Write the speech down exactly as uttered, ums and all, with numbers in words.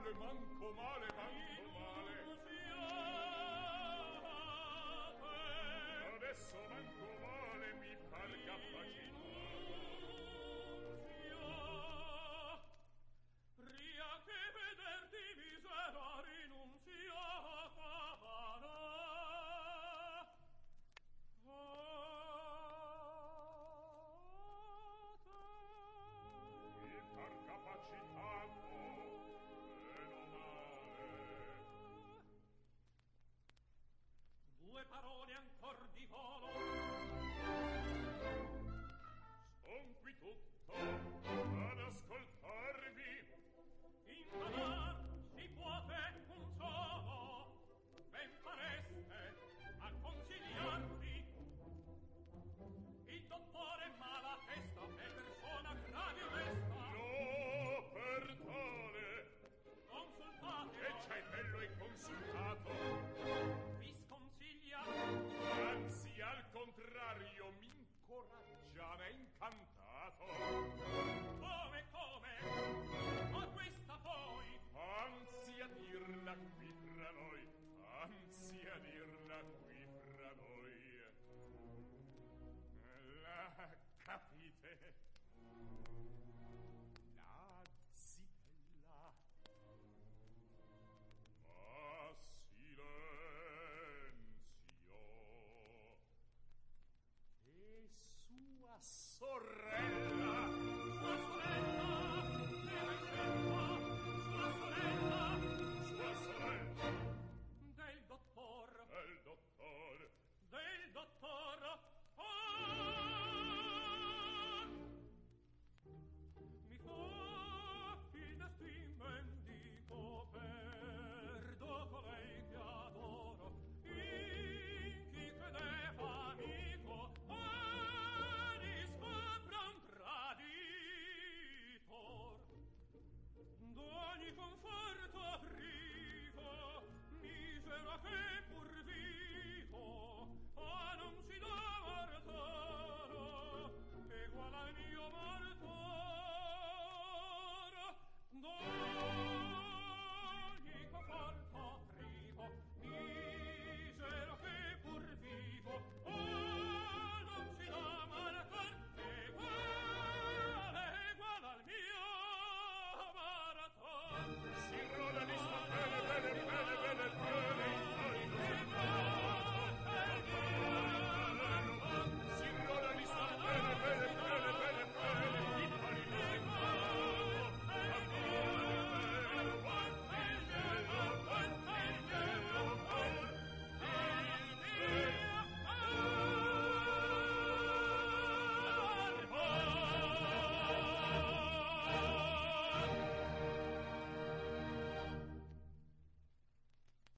male, manco male, manco male. Adesso manco male mi par capacità. Pria che vederti misera rinunziata farà. Mi par capacitato, meno male. Due parole ancor di volo. Son qui tutto ad ascoltarvi. Infanar si puote un solo. Ben fareste a consigliarvi. Il dottore mala testa è persona grave e onesta. No, per tale. Consultate. E c'è bello e consultato. Vi sconsiglia. Anzi, al contrario, mi incoraggia, m'è incantato. Come, come? Ma questa poi? Anzi a dirla qui tra noi, anzi a dirla